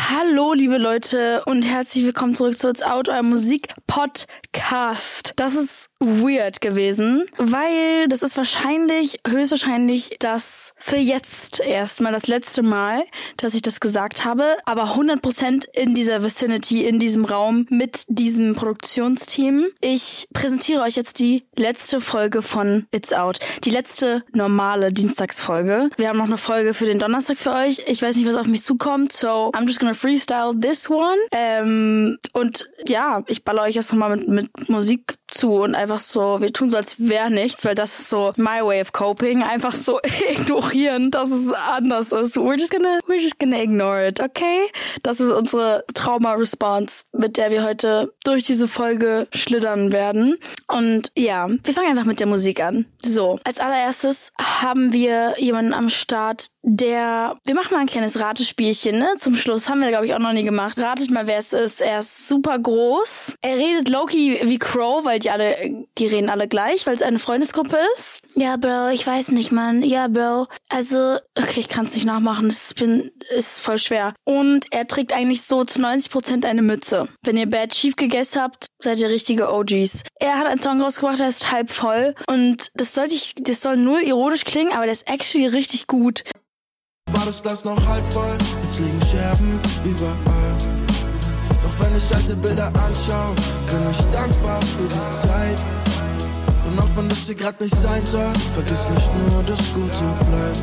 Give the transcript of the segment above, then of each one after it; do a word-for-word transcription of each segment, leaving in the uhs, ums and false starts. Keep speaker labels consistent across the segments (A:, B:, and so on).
A: Hallo, liebe Leute und herzlich willkommen zurück zu It's Out, eurem Musik-Podcast. Das ist weird gewesen, weil das ist wahrscheinlich, höchstwahrscheinlich das für jetzt erstmal das letzte Mal, dass ich das gesagt habe, aber hundert Prozent in dieser Vicinity, in diesem Raum mit diesem Produktionsteam. Ich präsentiere euch jetzt die letzte Folge von It's Out, die letzte normale Dienstagsfolge. Wir haben noch eine Folge für den Donnerstag für euch. Ich weiß nicht, was auf mich zukommt, so I'm just gonna freestyle this one. Ähm, und ja, ich baller euch jetzt nochmal mit, mit Musik zu und einfach so, wir tun so, als wäre nichts, weil das ist so my way of coping. Einfach so ignorieren, dass es anders ist. We're just gonna, we're just gonna ignore it, okay? Das ist unsere Trauma-Response, mit der wir heute durch diese Folge schlittern werden. Und ja, wir fangen einfach mit der Musik an. So, als allererstes haben wir jemanden am Start, der, wir machen mal ein kleines Ratespielchen, ne? Zum Schluss haben wir, glaube ich, auch noch nie gemacht. Ratet mal, wer es ist. Er ist super groß. Er redet low-key wie Crow, weil die alle, die reden alle gleich, weil es eine Freundesgruppe ist. Ja, Bro, ich weiß nicht, Mann. Ja, Bro. Also, okay, ich kann es nicht nachmachen. Das bin, ist voll schwer. Und er trägt eigentlich so zu neunzig Prozent eine Mütze. Wenn ihr Bad Chief gegessen habt, seid ihr richtige O Gs. Er hat einen Song rausgebracht, der ist halb voll. Und das soll sich, das soll null ironisch klingen, aber der ist actually richtig gut.
B: War das Glas noch halb voll? Jetzt liegen Scherben überall. Doch wenn ich alte Bilder anschaue, bin ich dankbar für die Zeit. Und auch wenn das hier grad nicht sein soll, vergiss nicht nur, das Gute bleibt.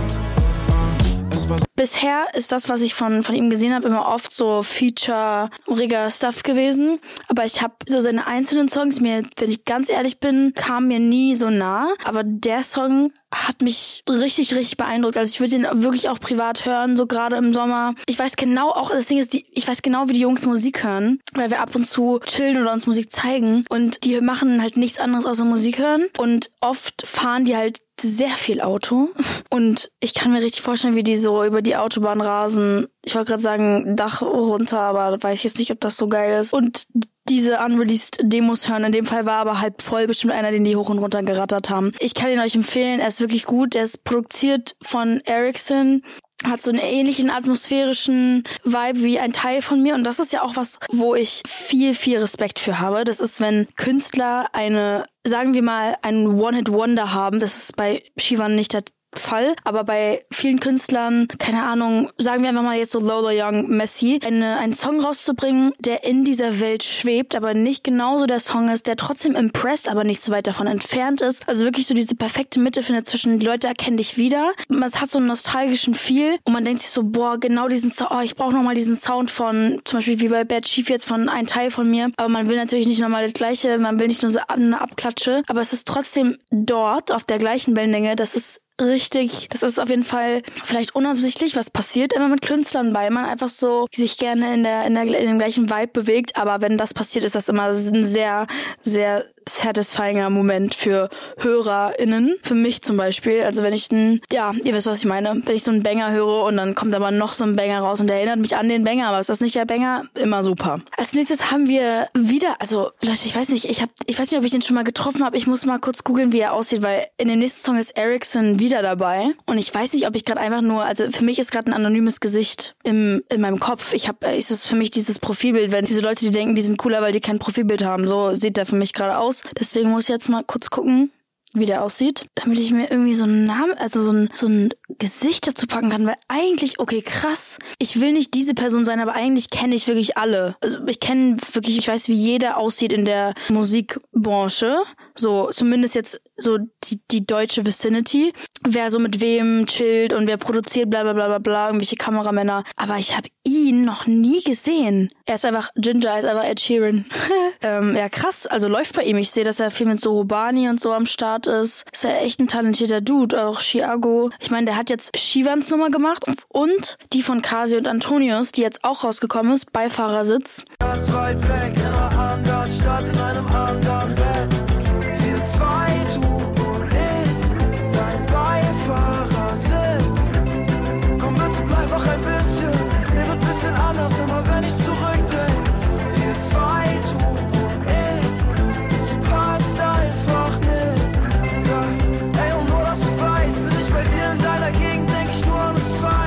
A: Bisher ist das, was ich von von ihm gesehen habe, immer oft so feature-riger Stuff gewesen. Aber ich habe so seine einzelnen Songs, mir, wenn ich ganz ehrlich bin, kamen mir nie so nah. Aber der Song hat mich richtig, richtig beeindruckt. Also ich würde den wirklich auch privat hören, so gerade im Sommer. Ich weiß genau auch, das Ding ist, die, ich weiß genau, wie die Jungs Musik hören, weil wir ab und zu chillen oder uns Musik zeigen. Und die machen halt nichts anderes außer Musik hören. Und oft fahren die halt sehr viel Auto. Und ich kann mir richtig vorstellen, wie die so über die Autobahn rasen. Ich wollte gerade sagen, Dach runter, aber weiß ich jetzt nicht, ob das so geil ist. Und diese unreleased Demos hören. In dem Fall war aber halb voll bestimmt einer, den die hoch und runter gerattert haben. Ich kann ihn euch empfehlen. Er ist wirklich gut. Er ist produziert von Ericsson. Hat so einen ähnlichen atmosphärischen Vibe wie ein Teil von mir. Und das ist ja auch was, wo ich viel, viel Respekt für habe. Das ist, wenn Künstler eine, sagen wir mal, einen One-Hit-Wonder haben. Das ist bei Shivan nicht der Fall, aber bei vielen Künstlern, keine Ahnung, sagen wir einfach mal jetzt so Lola Young, Messi, eine, einen Song rauszubringen, der in dieser Welt schwebt, aber nicht genauso der Song ist, der trotzdem impressed, aber nicht so weit davon entfernt ist. Also wirklich so diese perfekte Mitte findet zwischen, die Leute erkennen dich wieder, man hat so einen nostalgischen Feel und man denkt sich so, boah, genau diesen Sound, oh, ich brauche nochmal diesen Sound von, zum Beispiel wie bei Bad Chief jetzt von Ein Teil von mir, aber man will natürlich nicht nochmal das Gleiche, man will nicht nur so eine Abklatsche, aber es ist trotzdem dort auf der gleichen Wellenlänge, das ist richtig, das ist auf jeden Fall vielleicht unabsichtlich, was passiert immer mit Künstlern, weil man einfach so sich gerne in der in der in dem gleichen Vibe bewegt, aber wenn das passiert, ist das immer ein sehr, sehr satisfyinger Moment für HörerInnen, für mich zum Beispiel, also wenn ich ein, ja, ihr wisst, was ich meine, wenn ich so einen Banger höre und dann kommt aber noch so ein Banger raus und der erinnert mich an den Banger, aber ist das nicht der Banger? Immer super. Als nächstes haben wir wieder, also Leute, ich weiß nicht, ich hab, ich weiß nicht, ob ich den schon mal getroffen habe, ich muss mal kurz googeln, wie er aussieht, weil in dem nächsten Song ist Ericsson wieder dabei und ich weiß nicht, ob ich gerade einfach nur, also für mich ist gerade ein anonymes Gesicht im in meinem Kopf. Ich habe, ist es für mich dieses Profilbild, wenn diese Leute, die denken, die sind cooler, weil die kein Profilbild haben, so sieht der für mich gerade aus. Deswegen muss ich jetzt mal kurz gucken, wie der aussieht, damit ich mir irgendwie so einen Namen, also so ein, so ein Gesicht dazu packen kann, weil eigentlich, okay, krass, ich will nicht diese Person sein, aber eigentlich kenne ich wirklich alle. Also ich kenne wirklich, ich weiß, wie jeder aussieht in der Musikbranche, so zumindest jetzt so die, die deutsche Vicinity, wer so mit wem chillt und wer produziert, bla bla bla bla bla, irgendwelche Kameramänner, aber ich habe ihn noch nie gesehen. Er ist einfach Ginger, er ist einfach Ed Sheeran. ähm, ja, krass, also läuft bei ihm. Ich sehe, dass er viel mit so Robani und so am Start ist. Ist ja echt ein talentierter Dude, auch Chiago. Ich meine, der hat jetzt Shivans Nummer gemacht und die von Kasi und Antonius, die jetzt auch rausgekommen ist, Beifahrersitz.
B: Ganz weit weg in einer anderen Stadt, in einem anderen Bett. Wir zwei, du und ich, dein Beifahrersitz. Komm bitte, bleib noch ein bisschen, mir wird ein bisschen anders, immer wenn ich zurückdenke. Wir zwei, du und ich, es passt einfach nicht. Ja, ey, und nur, dass du weißt, bin ich bei dir in deiner Gegend, denk ich nur an uns zwei.
A: Die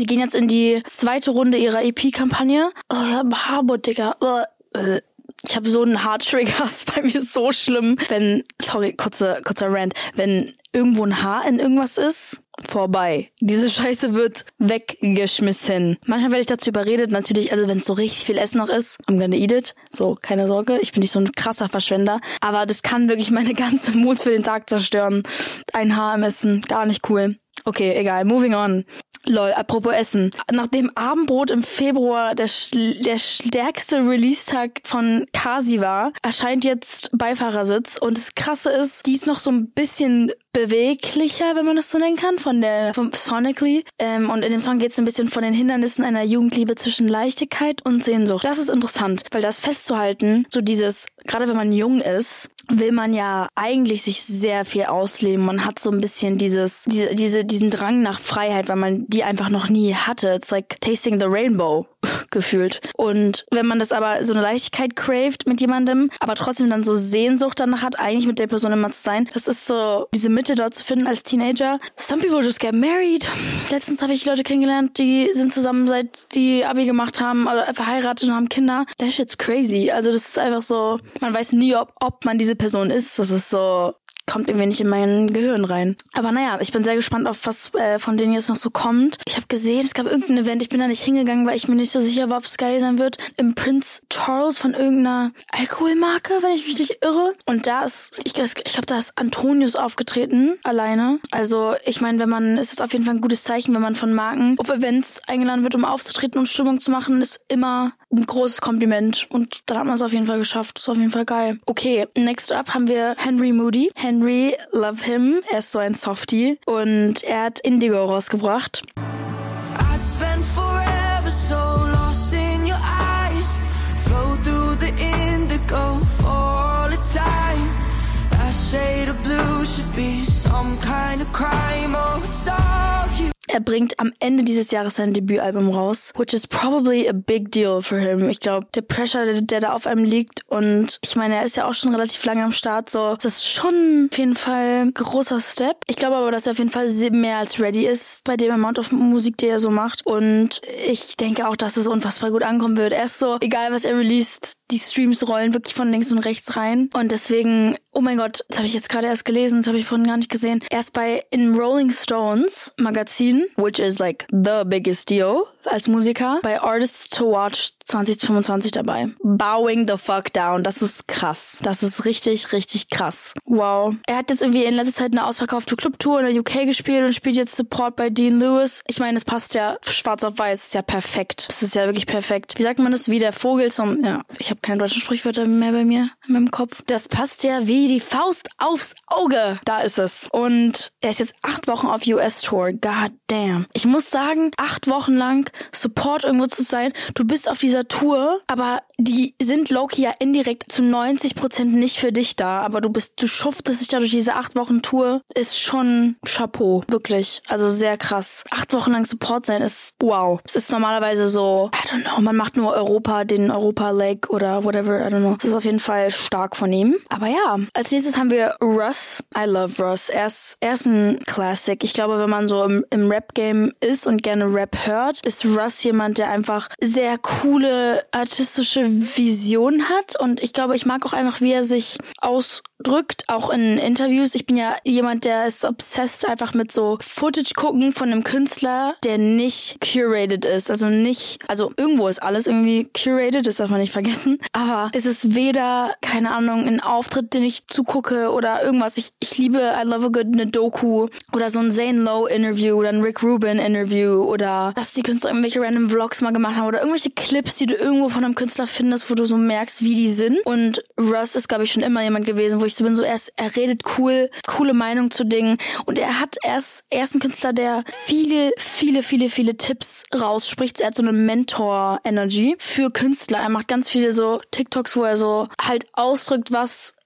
A: gehen jetzt in die zweite Runde ihrer E P-Kampagne. Oh, ich hab Haarbutt, Digga. Oh, äh. Ich habe so einen Haartrigger, ist bei mir so schlimm. Wenn, sorry, kurzer, kurzer Rant, wenn irgendwo ein Haar in irgendwas ist, vorbei. Diese Scheiße wird weggeschmissen. Manchmal werde ich dazu überredet, natürlich, also wenn es so richtig viel Essen noch ist, I'm gonna eat it. So, keine Sorge, ich bin nicht so ein krasser Verschwender. Aber das kann wirklich meine ganze Mut für den Tag zerstören. Ein Haar im Essen, gar nicht cool. Okay, egal, moving on. Lol, apropos Essen. Nachdem Abendbrot im Februar der, schl- der stärkste Release-Tag von Kasi war, erscheint jetzt Beifahrersitz. Und das Krasse ist, die ist noch so ein bisschen beweglicher, wenn man das so nennen kann, von der vom Sonically. Ähm, und in dem Song geht es ein bisschen von den Hindernissen einer Jugendliebe zwischen Leichtigkeit und Sehnsucht. Das ist interessant, weil das festzuhalten, so dieses, gerade wenn man jung ist, will man ja eigentlich sich sehr viel ausleben. Man hat so ein bisschen dieses, diese, diese, diesen Drang nach Freiheit, weil man die einfach noch nie hatte. It's like tasting the rainbow gefühlt. Und wenn man das aber so eine Leichtigkeit craved mit jemandem, aber trotzdem dann so Sehnsucht danach hat, eigentlich mit der Person immer zu sein, das ist so diese Mitte dort zu finden als Teenager. Some people just get married. Letztens habe ich Leute kennengelernt, die sind zusammen, seit die Abi gemacht haben, also verheiratet und haben Kinder. That shit's crazy. Also das ist einfach so, man weiß nie, ob, ob man diese Person ist. Das ist so, kommt irgendwie nicht in mein Gehirn rein. Aber naja, ich bin sehr gespannt auf was äh, von denen jetzt noch so kommt. Ich habe gesehen, es gab irgendein Event, ich bin da nicht hingegangen, weil ich mir nicht so sicher war, ob es geil sein wird. Im Prince Charles von irgendeiner Alkoholmarke, wenn ich mich nicht irre. Und da ist, ich, ich glaube, da ist Antonius aufgetreten, alleine. Also ich meine, wenn man, es ist auf jeden Fall ein gutes Zeichen, wenn man von Marken auf Events eingeladen wird, um aufzutreten und Stimmung zu machen, ist immer ein großes Kompliment. Und dann hat man es auf jeden Fall geschafft. Das ist auf jeden Fall geil. Okay, next up haben wir Henry Moody. Henry, love him. Er ist so ein Softie. Und er hat Indigo rausgebracht.
B: I spent forever so lost in your eyes. Flow through the indigo for all the time. That shade of blue should be some kind of crime. Oh, it's all you.
A: Er bringt am Ende dieses Jahres sein Debütalbum raus, which is probably a big deal for him. Ich glaube, der Pressure, der, der da auf einem liegt, und ich meine, er ist ja auch schon relativ lange am Start, so, das ist schon auf jeden Fall ein großer Step. Ich glaube aber, dass er auf jeden Fall mehr als ready ist bei dem Amount of Musik, die er so macht, und ich denke auch, dass es unfassbar gut ankommen wird. Er ist so, egal was er released, die Streams rollen wirklich von links und rechts rein, und deswegen, oh mein Gott, das habe ich jetzt gerade erst gelesen, das habe ich vorhin gar nicht gesehen. Er ist bei in Rolling Stones Magazin, which is like the biggest deal als Musiker, bei Artists to Watch zwanzig fünfundzwanzig dabei. Bowing the fuck down. Das ist krass. Das ist richtig, richtig krass. Wow. Er hat jetzt irgendwie in letzter Zeit eine ausverkaufte Clubtour in der U K gespielt und spielt jetzt Support bei Dean Lewis. Ich meine, es passt ja schwarz auf weiß. Ist ja perfekt. Das ist ja wirklich perfekt. Wie sagt man das? Wie der Vogel zum... Ja, ich habe keine deutschen Sprichwörter mehr bei mir in meinem Kopf. Das passt ja wie die Faust aufs Auge. Da ist es. Und er ist jetzt acht Wochen auf U S-Tour. God damn. Ich muss sagen, acht Wochen lang Support irgendwo zu sein. Du bist auf dieser Tour, aber die sind low-key ja indirekt zu neunzig Prozent nicht für dich da, aber du bist, du schuftest dich da durch diese acht Wochen Tour, ist schon Chapeau, wirklich, also sehr krass. Acht Wochen lang Support sein ist wow. Es ist normalerweise so, I don't know, man macht nur Europa, den Europa-Leg oder whatever, I don't know. Das ist auf jeden Fall stark von ihm. Aber ja, als nächstes haben wir Russ. I love Russ. Er ist, er ist ein Classic. Ich glaube, wenn man so im, im Rap-Game ist und gerne Rap hört, ist Russ jemand, der einfach sehr coole artistische Vision hat, und ich glaube, ich mag auch einfach, wie er sich ausdrückt, auch in Interviews. Ich bin ja jemand, der ist obsessed einfach mit so Footage gucken von einem Künstler, der nicht curated ist, also nicht, also irgendwo ist alles irgendwie curated, das darf man nicht vergessen, aber es ist weder, keine Ahnung, ein Auftritt, den ich zugucke oder irgendwas. Ich, ich liebe I Love a Good eine Doku oder so ein Zane Lowe Interview oder ein Rick Rubin Interview oder dass die Künstler irgendwelche random Vlogs mal gemacht haben oder irgendwelche Clips, die du irgendwo von einem Künstler findest, wo du so merkst, wie die sind. Und Russ ist, glaube ich, schon immer jemand gewesen, wo ich so bin, so er, ist, er redet cool, coole Meinung zu Dingen, und er hat erst, er ist ein Künstler, der viele, viele, viele, viele Tipps rausspricht. Er hat so eine Mentor-Energy für Künstler. Er macht ganz viele so TikToks, wo er so halt ausdrückt, was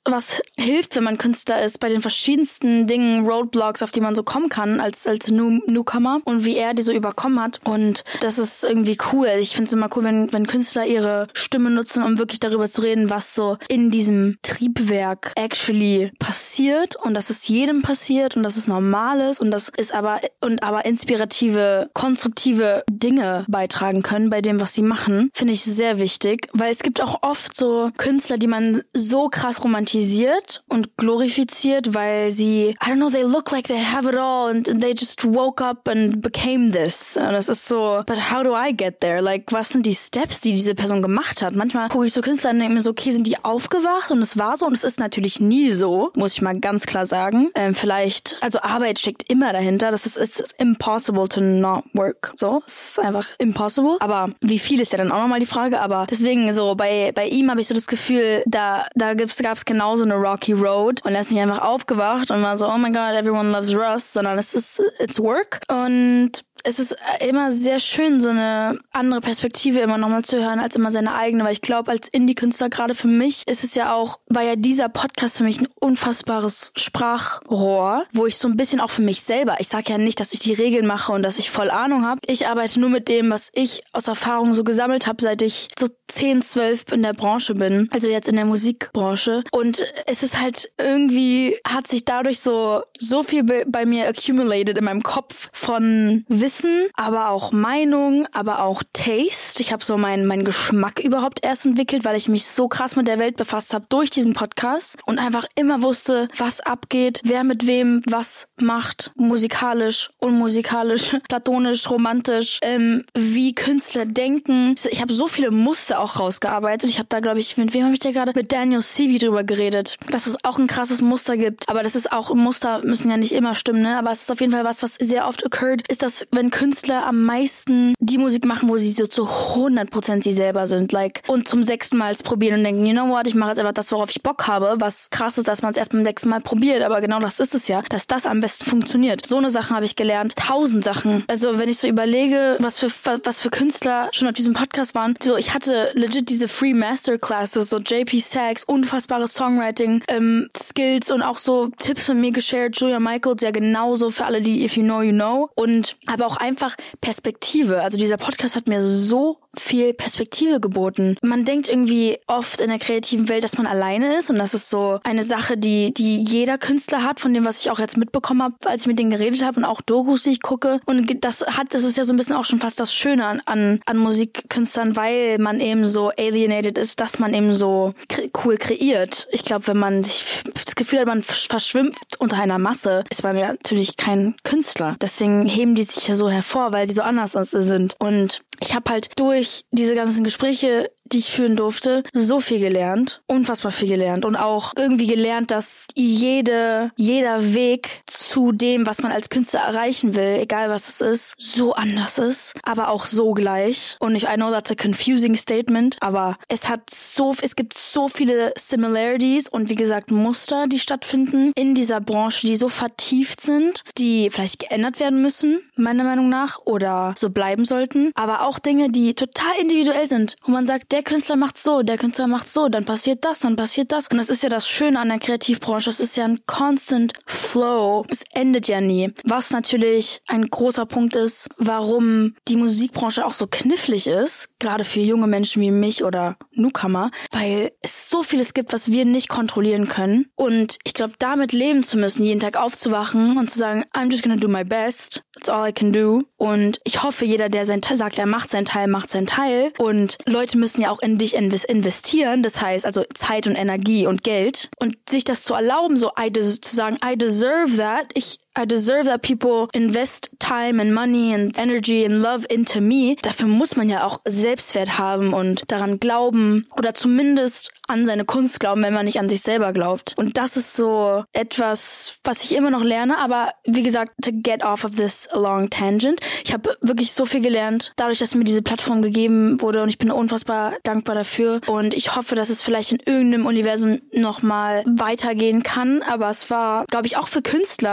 A: was hilft, wenn man Künstler ist, bei den verschiedensten Dingen, Roadblocks, auf die man so kommen kann als als New, Newcomer und wie er die so überkommen hat. Und das ist irgendwie cool. Ich finde es immer cool, wenn, wenn Künstler ihre Stimme nutzen, um wirklich darüber zu reden, was so in diesem Triebwerk actually passiert und dass es jedem passiert und dass es normal ist und das ist aber und aber inspirative, konstruktive Dinge beitragen können bei dem, was sie machen, finde ich sehr wichtig, weil es gibt auch oft so Künstler, die man so krass romantisiert und glorifiziert, weil sie, I don't know, they look like they have it all and they just woke up and became this. Und das ist so, but how do I get there? Like, was sind die Steps, die diese Person gemacht hat? Manchmal gucke ich so Künstler und denke mir so, okay, sind die aufgewacht? Und es war so und es ist natürlich nie so, muss ich mal ganz klar sagen. Ähm, vielleicht, also Arbeit steckt immer dahinter. Das ist, it's impossible to not work. So, es ist einfach impossible. Aber wie viel ist ja dann auch nochmal die Frage. Aber deswegen so, bei, bei ihm habe ich so das Gefühl, da, da gab es genauso eine rocky road und er ist nicht einfach aufgewacht und war so, oh my god, everyone loves Russ, sondern es ist, it's work. Und es ist immer sehr schön, so eine andere Perspektive immer nochmal zu hören, als immer seine eigene, weil ich glaube, als Indie-Künstler, gerade für mich, ist es ja auch, war ja dieser Podcast für mich ein unfassbares Sprachrohr, wo ich so ein bisschen auch für mich selber, ich sage ja nicht, dass ich die Regeln mache und dass ich voll Ahnung habe, ich arbeite nur mit dem, was ich aus Erfahrung so gesammelt habe, seit ich so zehn, zwölf in der Branche bin, also jetzt in der Musikbranche und es ist halt irgendwie, hat sich dadurch so, so viel be- bei mir accumulated in meinem Kopf von Wissen, aber auch Meinung, aber auch Taste. Ich habe so meinen meinen Geschmack überhaupt erst entwickelt, weil ich mich so krass mit der Welt befasst habe durch diesen Podcast und einfach immer wusste, was abgeht, wer mit wem was macht, musikalisch, unmusikalisch, platonisch, romantisch, ähm, wie Künstler denken. Ich habe so viele Muster auch rausgearbeitet. Ich habe da, glaube ich, mit wem habe ich da gerade? Mit Daniel Seavey drüber geredet, dass es auch ein krasses Muster gibt. Aber das ist auch, Muster müssen ja nicht immer stimmen, ne? Aber es ist auf jeden Fall was, was sehr oft occurred, ist, dass wenn Künstler am meisten die Musik machen, wo sie so zu hundert Prozent sie selber sind, like, und zum sechsten Mal probieren und denken, you know what, ich mache jetzt einfach das, worauf ich Bock habe, was krass ist, dass man es erst beim sechsten Mal probiert, aber genau das ist es ja, dass das am besten funktioniert. So eine Sache habe ich gelernt, tausend Sachen. Also wenn ich so überlege, was für was für Künstler schon auf diesem Podcast waren, so ich hatte legit diese Free Masterclasses, so J P Sachs, unfassbare Songwriting, ähm, Skills und auch so Tipps von mir geshared, Julia Michaels, ja genauso für alle, die If You Know, You Know und aber auch einfach Perspektive. Also dieser Podcast hat mir so viel Perspektive geboten. Man denkt irgendwie oft in der kreativen Welt, dass man alleine ist und das ist so eine Sache, die die jeder Künstler hat, von dem, was ich auch jetzt mitbekommen habe, als ich mit denen geredet habe und auch Dokus, die ich gucke. Und das hat, das ist ja so ein bisschen auch schon fast das Schöne an, an, an Musikkünstlern, weil man eben so alienated ist, dass man eben so kre- cool kreiert. Ich glaube, wenn man sich das Gefühl hat, man verschwimmt unter einer Masse, ist man ja natürlich kein Künstler. Deswegen heben die sich ja so hervor, weil sie so anders sind. Und ich habe halt durch diese ganzen Gespräche, die ich führen durfte, so viel gelernt, unfassbar viel gelernt und auch irgendwie gelernt, dass jede, jeder Weg zu dem, was man als Künstler erreichen will, egal was es ist, so anders ist, aber auch so gleich. Und ich, I know that's a confusing statement, aber es hat so, es gibt so viele Similarities und wie gesagt Muster, die stattfinden in dieser Branche, die so vertieft sind, die vielleicht geändert werden müssen, meiner Meinung nach, oder so bleiben sollten, aber auch Dinge, die total individuell sind, wo man sagt, der Künstler macht so, der Künstler macht so, dann passiert das, dann passiert das. Und das ist ja das Schöne an der Kreativbranche, es ist ja ein constant flow, es endet ja nie. Was natürlich ein großer Punkt ist, warum die Musikbranche auch so knifflig ist, gerade für junge Menschen wie mich oder Newcomer, weil es so vieles gibt, was wir nicht kontrollieren können. Und ich glaube, damit leben zu müssen, jeden Tag aufzuwachen und zu sagen, I'm just gonna do my best, that's all I can do. Und ich hoffe, jeder, der sein Teil sagt, er macht sein Teil, macht sein Teil. Und Leute müssen ja auch in dich investieren, das heißt also Zeit und Energie und Geld. Und sich das zu erlauben, so I des- zu sagen, I deserve that, ich I deserve that people invest time and money and energy and love into me. Dafür muss man ja auch Selbstwert haben und daran glauben oder zumindest an seine Kunst glauben, wenn man nicht an sich selber glaubt. Und das ist so etwas, was ich immer noch lerne, aber wie gesagt, to get off of this long tangent. Ich habe wirklich so viel gelernt, dadurch, dass mir diese Plattform gegeben wurde und ich bin unfassbar dankbar dafür und ich hoffe, dass es vielleicht in irgendeinem Universum nochmal weitergehen kann, aber es war, glaube ich, auch für Künstler, das ist ja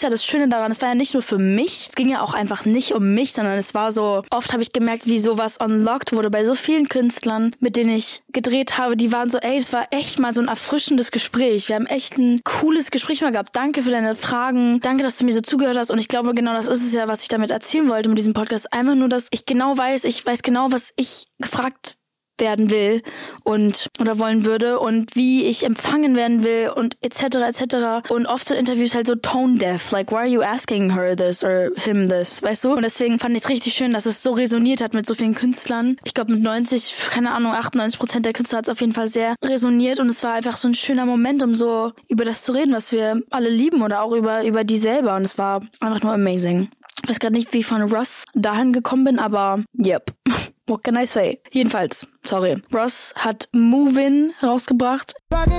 A: ja das Schöne daran, es war ja nicht nur für mich, es ging ja auch einfach nicht um mich, sondern es war so, oft habe ich gemerkt, wie sowas unlocked wurde bei so vielen Künstlern, mit denen ich gedreht habe, die waren so, ey, es war echt mal so ein erfrischendes Gespräch. Wir haben echt ein cooles Gespräch mal gehabt. Danke für deine Fragen. Danke, dass du mir so zugehört hast. Und ich glaube, genau das ist es ja, was ich damit erzählen wollte mit diesem Podcast. Einfach nur, dass ich genau weiß, ich weiß genau, was ich gefragt werden will und oder wollen würde und wie ich empfangen werden will und et cetera et cetera. Und oft sind Interviews halt so tone deaf, like why are you asking her this or him this, weißt du? Und deswegen fand ich es richtig schön, dass es so resoniert hat mit so vielen Künstlern. Ich glaube mit neunzig, keine Ahnung, achtundneunzig Prozent der Künstler hat es auf jeden Fall sehr resoniert und es war einfach so ein schöner Moment, um so über das zu reden, was wir alle lieben oder auch über über die selber und es war einfach nur amazing. Ich weiß gerade nicht, wie ich von Russ dahin gekommen bin, aber yep. What can I say? Jedenfalls, sorry. Russ hat Movin' rausgebracht.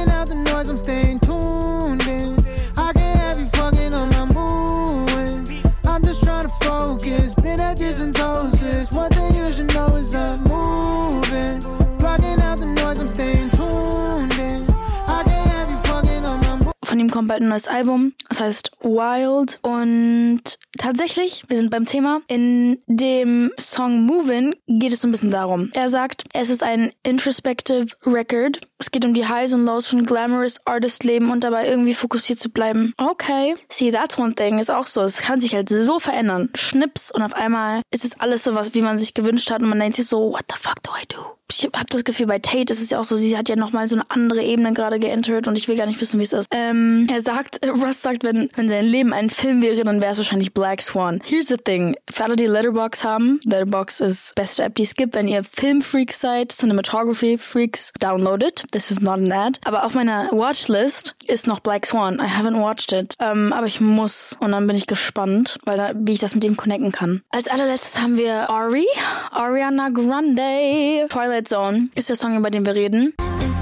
A: Von ihm kommt bald ein neues Album. Das heißt Wild. Und tatsächlich, wir sind beim Thema. In dem Song Movin' geht es so ein bisschen darum. Er sagt, es ist ein introspective Record. Es geht um die Highs und Lows von glamorous Artist-Leben und dabei irgendwie fokussiert zu bleiben. Okay. See, that's one thing. Ist auch so. Es kann sich halt so verändern. Schnips und auf einmal ist es alles so was, wie man sich gewünscht hat und man denkt sich so, what the fuck do I do? Ich habe das Gefühl, bei Tate ist es ja auch so, sie hat ja nochmal so eine andere Ebene gerade geentert und ich will gar nicht wissen, wie es ist. Ähm, er sagt, Russ sagt, wenn, wenn sein Leben ein Film wäre, dann wäre es wahrscheinlich Black Swan. Here's the thing. Für alle, die Letterboxd haben, Letterboxd ist die beste App, die es gibt. Wenn ihr Filmfreaks seid, Cinematography-Freaks, download it. This is not an ad. Aber auf meiner Watchlist ist noch Black Swan. I haven't watched it. Ähm, aber ich muss. Und dann bin ich gespannt, weil da, wie ich das mit dem connecten kann. Als allerletztes haben wir Ari. Ariana Grande. Twilight Zone ist der Song, über den wir reden.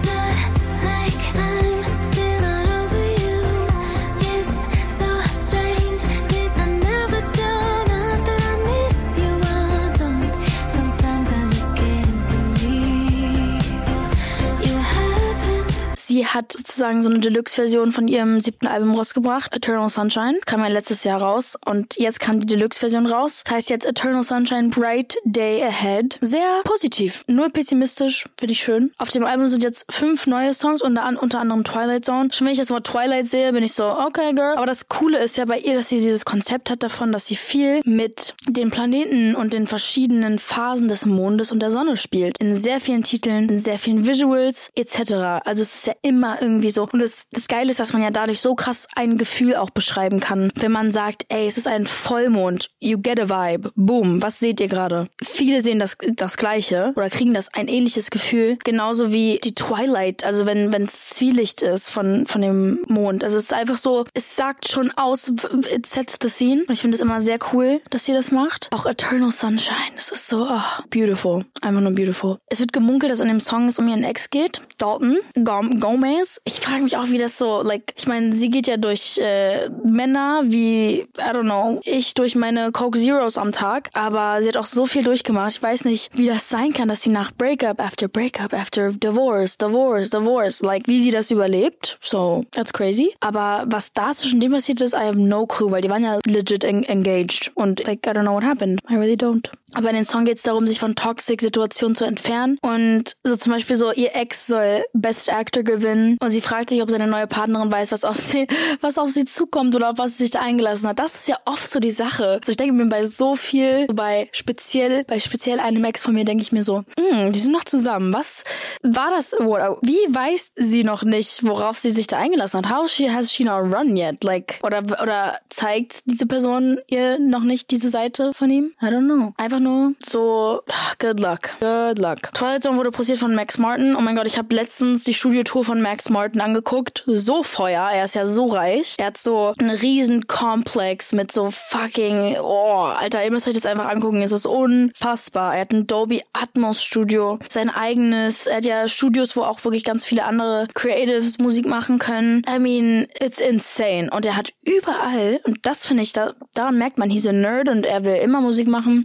A: Sie hat sozusagen so eine Deluxe-Version von ihrem siebten Album rausgebracht, Eternal Sunshine. Kam ja letztes Jahr raus und jetzt kam die Deluxe-Version raus. Das heißt jetzt Eternal Sunshine, Bright Day Ahead. Sehr positiv, nur pessimistisch, finde ich schön. Auf dem Album sind jetzt fünf neue Songs, unter, unter anderem Twilight Zone. Schon wenn ich das Wort Twilight sehe, bin ich so, okay, girl. Aber das Coole ist ja bei ihr, dass sie dieses Konzept hat davon, dass sie viel mit den Planeten und den verschiedenen Phasen des Mondes und der Sonne spielt. In sehr vielen Titeln, in sehr vielen Visuals et cetera. Also es ist ja immer irgendwie so. Und das, das Geile ist, dass man ja dadurch so krass ein Gefühl auch beschreiben kann. Wenn man sagt, ey, es ist ein Vollmond, you get a vibe, boom, was seht ihr gerade? Viele sehen das, das Gleiche oder kriegen das ein ähnliches Gefühl. Genauso wie die Twilight, also wenn wenn es Zwielicht ist von von dem Mond. Also es ist einfach so, es sagt schon aus, it sets the scene. Und ich finde es immer sehr cool, dass sie das macht. Auch Eternal Sunshine, es ist so, oh, beautiful. Einfach nur beautiful. Es wird gemunkelt, dass in dem Song es um ihren Ex geht. Dalton, Gom- Gomez. Ich frage mich auch, wie das so, like, ich meine, sie geht ja durch äh, Männer wie, I don't know, ich durch meine Coke Zeros am Tag, aber sie hat auch so viel durchgemacht. Ich weiß nicht, wie das sein kann, dass sie nach Breakup, after Breakup, after Divorce, Divorce, Divorce, like, wie sie das überlebt. So, that's crazy. Aber was da zwischen dem passiert ist, I have no clue, weil die waren ja legit en- engaged und, like, I don't know what happened. I really don't. Aber in den Song geht es darum, sich von Toxic-Situationen zu entfernen und so zum Beispiel so, ihr Ex soll Best Actor gewinnen und sie fragt sich, ob seine neue Partnerin weiß, was auf sie, was auf sie zukommt oder auf was sie sich da eingelassen hat. Das ist ja oft so die Sache. Also ich denke mir bei so viel, bei speziell, bei speziell einem Ex von mir denke ich mir so, hm, die sind noch zusammen. Was war das? Wie weiß sie noch nicht, worauf sie sich da eingelassen hat? How she, has she not run yet? Like, oder, oder zeigt diese Person ihr noch nicht diese Seite von ihm? I don't know. Einfach nur so, good luck. Good luck. Twilight Zone wurde produziert von Max Martin. Oh mein Gott, ich habe letztens die Studiotour von Max Martin angeguckt. So Feuer. Er ist ja so reich. Er hat so einen riesen Komplex mit so fucking, oh, Alter, ihr müsst euch das einfach angucken. Es ist unfassbar. Er hat ein Dolby Atmos Studio. Sein eigenes. Er hat ja Studios, wo auch wirklich ganz viele andere Creatives Musik machen können. I mean, it's insane. Und er hat überall, und das finde ich, da, daran merkt man, he's a nerd und er will immer Musik machen. Sowas ist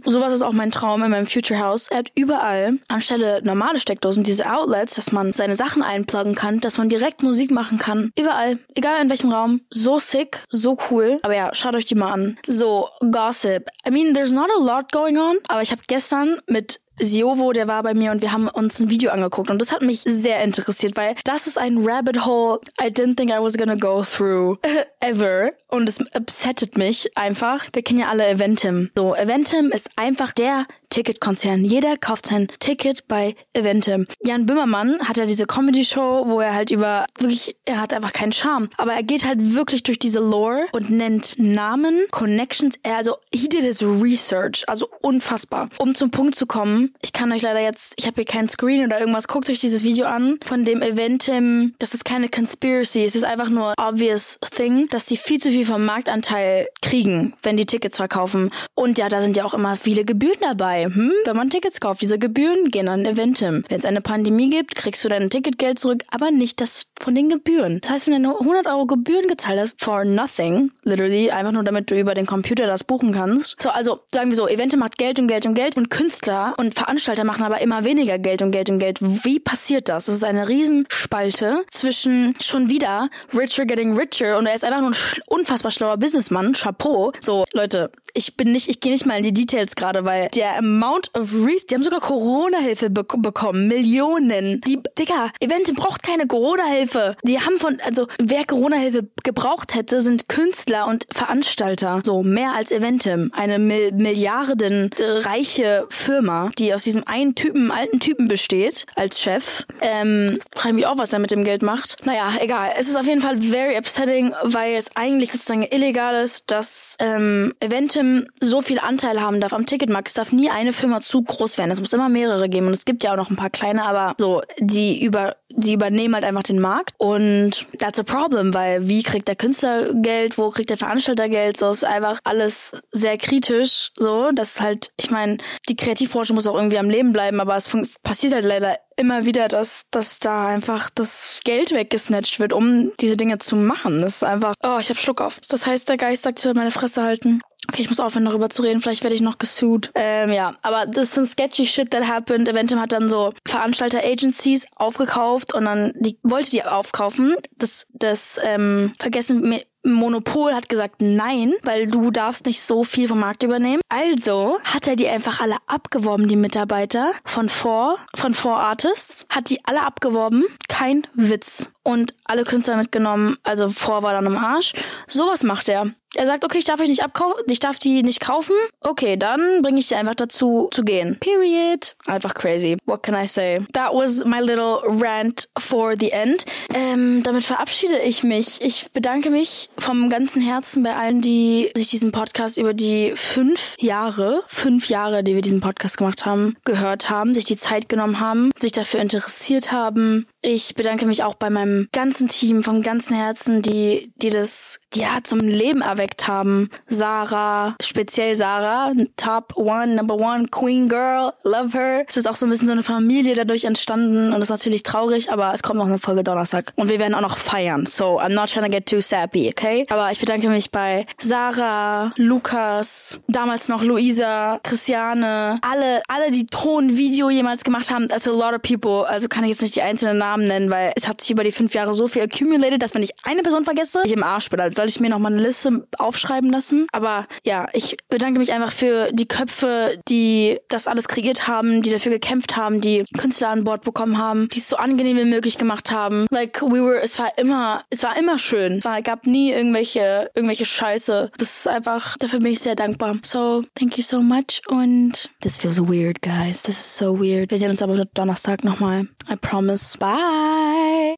A: auch mein Traum in meinem Future House. Er hat überall anstelle normale Steckdosen diese Outlets, dass man seine Sachen einpluggen kann, dass man direkt Musik machen kann. Überall. Egal in welchem Raum. So sick. So cool. Aber ja, schaut euch die mal an. So, Gossip. I mean, there's not a lot going on. Aber ich habe gestern mit Siovo, der war bei mir und wir haben uns ein Video angeguckt und das hat mich sehr interessiert, weil das ist ein Rabbit Hole I didn't think I was gonna go through ever und es upsettet mich einfach. Wir kennen ja alle Eventim. So, Eventim ist einfach der Ticketkonzern. Jeder kauft sein Ticket bei Eventim. Jan Böhmermann hat ja diese Comedy-Show, wo er halt über, wirklich, er hat einfach keinen Charme. Aber er geht halt wirklich durch diese Lore und nennt Namen, Connections, er, also he did his research, also unfassbar. Um zum Punkt zu kommen, ich kann euch leider jetzt, ich habe hier keinen Screen oder irgendwas, guckt euch dieses Video an von dem Eventim, das ist keine Conspiracy, es ist einfach nur obvious thing, dass die viel zu viel vom Marktanteil kriegen, wenn die Tickets verkaufen. Und ja, da sind ja auch immer viele Gebühren dabei. Hm? Wenn man Tickets kauft, diese Gebühren gehen an Eventim. Wenn es eine Pandemie gibt, kriegst du dein Ticketgeld zurück, aber nicht das von den Gebühren. Das heißt, wenn du hundert Euro Gebühren gezahlt hast, for nothing, literally, einfach nur damit du über den Computer das buchen kannst. So, also sagen wir so, Eventim macht Geld und Geld und Geld und Künstler und Veranstalter machen aber immer weniger Geld und Geld und Geld. Wie passiert das? Das ist eine Riesenspalte zwischen schon wieder richer getting richer und er ist einfach nur ein sch- unfassbar schlauer Businessmann. Chapeau. So, Leute, ich bin nicht, ich gehe nicht mal in die Details gerade, weil der Amount of Reese, die haben sogar Corona-Hilfe be- bekommen. Millionen. Die, Digga, Eventim braucht keine Corona-Hilfe. Die haben von, also, wer Corona-Hilfe gebraucht hätte, sind Künstler und Veranstalter. So, mehr als Eventim. Eine Mil- Milliarden reiche Firma, die aus diesem einen Typen, alten Typen besteht, als Chef. Ähm, frage mich auch, was er mit dem Geld macht. Naja, egal. Es ist auf jeden Fall very upsetting, weil es eigentlich sozusagen illegal ist, dass ähm, Eventim so viel Anteil haben darf am Ticketmarkt. Es darf nie eine Firma zu groß werden. Es muss immer mehrere geben. Und es gibt ja auch noch ein paar kleine, aber so, die über die übernehmen halt einfach den Markt. Und that's a problem, weil wie kriegt der Künstler Geld, wo kriegt der Veranstalter Geld? So, ist einfach alles sehr kritisch. So, das ist halt, ich meine, die Kreativbranche muss auch irgendwie am Leben bleiben, aber es fun- passiert halt leider immer wieder, dass, dass da einfach das Geld weggesnatcht wird, um diese Dinge zu machen. Das ist einfach, oh, ich hab Schluck auf. Das heißt, der Geist sagt, ich soll meine Fresse halten. Okay, ich muss aufhören, darüber zu reden. Vielleicht werde ich noch gesued. Ähm, ja, aber das ist some sketchy shit that happened. Eventim hat dann so Veranstalter-Agencies aufgekauft und dann die wollte die aufkaufen. Das, das, ähm, vergessen Monopol hat gesagt nein, weil du darfst nicht so viel vom Markt übernehmen. Also hat er die einfach alle abgeworben, die Mitarbeiter von Four, von Four Artists, hat die alle abgeworben. Kein Witz. Und alle Künstler mitgenommen, also Four war dann im Arsch. Sowas macht er. Er sagt, okay, ich darf euch nicht abkaufen, ich darf die nicht kaufen. Okay, dann bringe ich die einfach dazu zu gehen. Period. Einfach crazy. What can I say? That was my little rant for the end. Ähm, damit verabschiede ich mich. Ich bedanke mich vom ganzen Herzen bei allen, die sich diesen Podcast über die fünf Jahre, fünf Jahre, die wir diesen Podcast gemacht haben, gehört haben, sich die Zeit genommen haben, sich dafür interessiert haben. Ich bedanke mich auch bei meinem ganzen Team vom ganzen Herzen, die, die das, ja, zum Leben erweckt haben. Sarah, speziell Sarah, Top One, Number One, Queen Girl, love her. Es ist auch so ein bisschen so eine Familie dadurch entstanden und das ist natürlich traurig, aber es kommt noch eine Folge Donnerstag und wir werden auch noch feiern. So, I'm not trying to get too sappy, okay? Aber ich bedanke mich bei Sarah, Lukas, damals noch Luisa, Christiane, alle, alle, die Tonvideo jemals gemacht haben, also a lot of people, also kann ich jetzt nicht die einzelnen Namen nennen, weil es hat sich über die fünf Jahre so viel accumulated, dass wenn ich eine Person vergesse, ich im Arsch bin. Also sollte ich mir noch mal eine Liste aufschreiben lassen. Aber ja, ich bedanke mich einfach für die Köpfe, die das alles kreiert haben, die dafür gekämpft haben, die Künstler an Bord bekommen haben, die es so angenehm wie möglich gemacht haben. Like, we were, es war immer, es war immer schön. Es war, gab nie irgendwelche, irgendwelche Scheiße. Das ist einfach, dafür bin ich sehr dankbar. So, thank you so much und this feels weird, guys. This is so weird. Wir sehen uns aber Donnerstag nochmal. I promise. Bye!